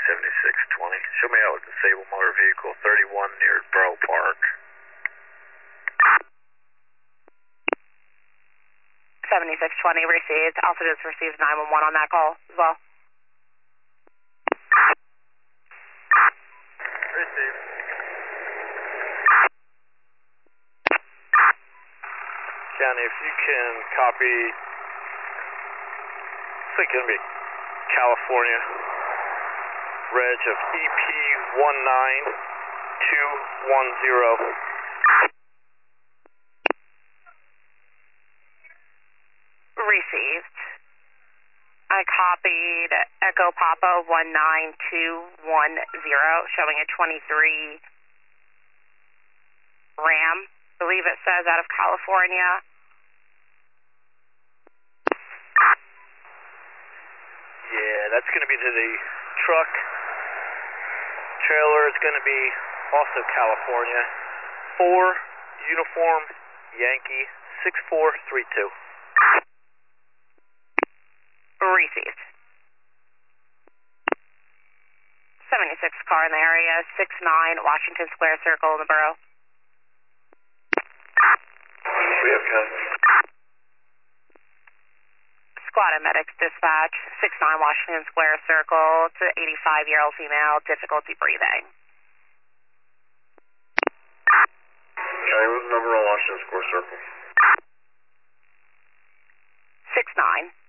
7620. Show me out with disabled motor vehicle 31 near Borough Park. 7620 received. Also just received 911 on that call as well. Received. County, if you can copy, it's like going to be California, reg of EP19210. Received. I copied Echo Papa 19210, showing a 23 Ram. I believe it says out of California. Yeah, that's going to be to the truck. Trailer is going to be also California. 4 Uniform Yankee 6432. Received. 76 car in the area, 69 Washington Square Circle in the borough. We have county. Squad of medics dispatch, 69 Washington Square Circle. It's an 85-year-old female, difficulty breathing. County, what's the number on Washington Square Circle? 69.